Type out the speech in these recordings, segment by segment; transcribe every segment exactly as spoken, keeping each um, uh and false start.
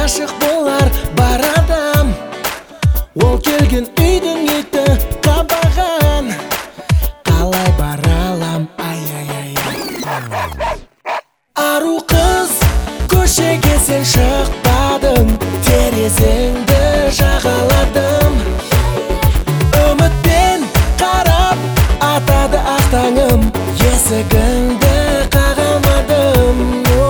Ашық болар бар адам, ол келген үйдің иті қабаған. Қалай бара алам, ай-ай-ай. Ару қыз, көшеге сен шықпадың, терезеңді жағаладым. Үмітпен қарап атады ақ таңым, есігіңді қағамадым.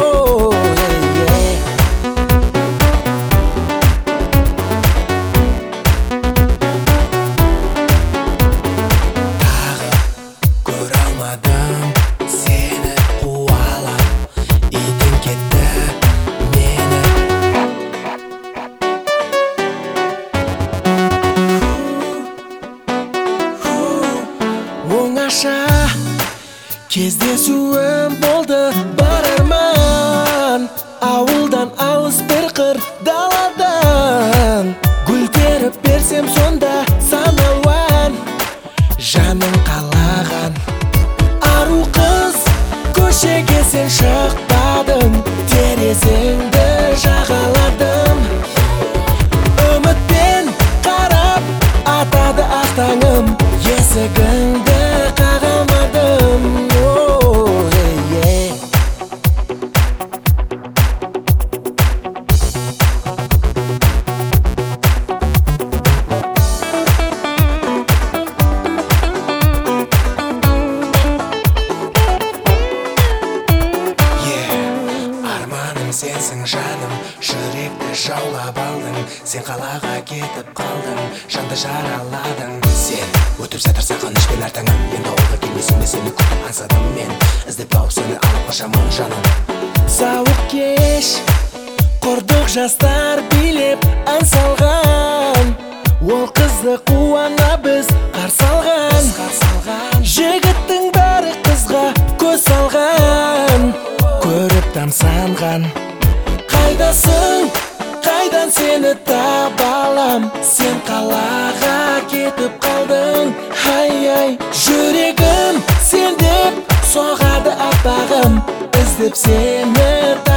Сені қуалап, итің кетті мені. Оңаша кездесуім болды бар арман. Ауылдан алыс бір қыр даладан, гүл теріп берсем сонда сан алуан, жаным қалаған. Ару қыз, көшеге сен шықпадың, терезеңді жағаладым. Үмітпен қарап атады ақ таңым, есігіңді қағамадым. Сенсің жаным, жүректі жаулап алдың. Сен қалаға кетіп қалдың, жанды жараладың. Сен өтіп жатыр сағынышпен әр таңым, енді ауылға келмесің бе, сені күтіп аңсадым мен. Іздеп тауып сені алып қашамын жаным. Сауық кеш, құрдық жастар билеп ән салған. Ол қызды қуана біз қарсы алған. Жігіттің бәрі қызға көз салған, көріп тамсанған. Қайдасың, қайдан сені табалам, сен қалаға кетіп қалдың. Ай-ай, жүрегім сен деп соғады аппағым, іздеп сені